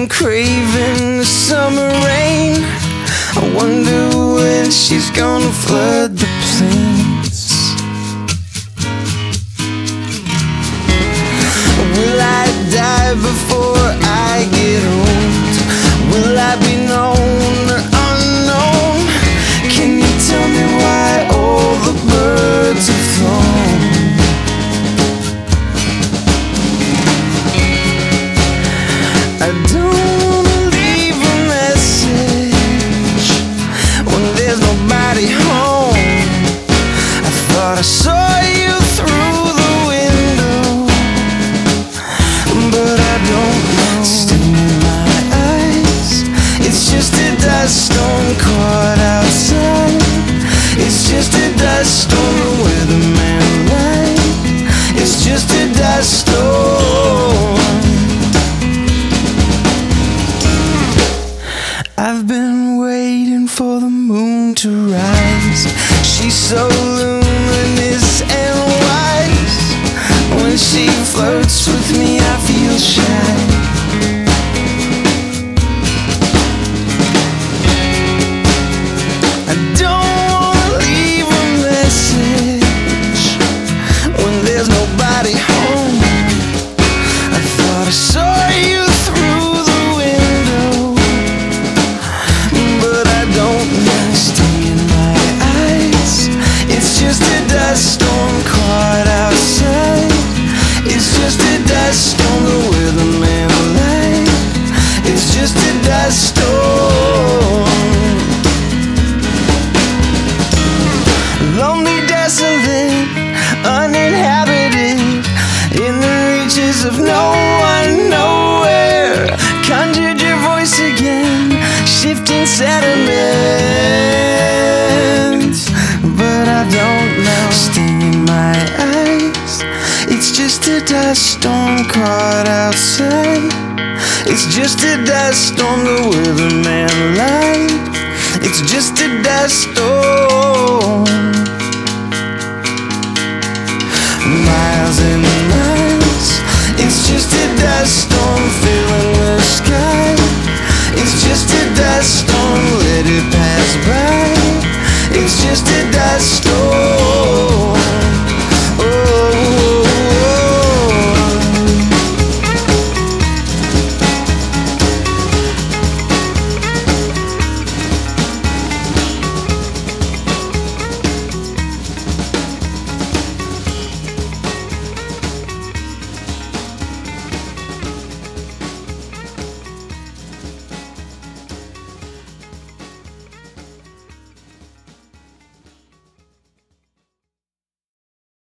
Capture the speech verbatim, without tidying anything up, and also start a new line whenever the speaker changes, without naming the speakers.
been craving the summer rain. I wonder when she's gonna flood the plains. Will I die before I get old? Will I be known or unknown? Can you tell me why all the birds have flown? I don't wanna leave a message when there's nobody home. I thought I saw you through the window, but I don't know. Sting in my eyes, it's just a dust storm caught outside. It's just a dust storm, the weatherman lied. It's just a dust storm. I've been waiting for the moon to rise. She's so luminous and wise. When she flirts with me, I feel shy. I don't wanna leave a message when there's nobody home. I thought I saw you through the window, but I don't know. Sting in my eyes, it's just a dust storm caught outside. It's just a dust storm, the weatherman lied. It's just a dust storm. Lonely, desolate, uninhabited, in the reaches of no one, nowhere. Conjured your voice again, shifting sediments, but I don't know. Sting in my eyes, it's just a dust storm caught outside. It's just a dust storm, the weatherman lied. It's just a dust storm. Miles and miles, it's just a dust storm filling the sky. It's just a dust storm, let it pass by. It's just a dust storm.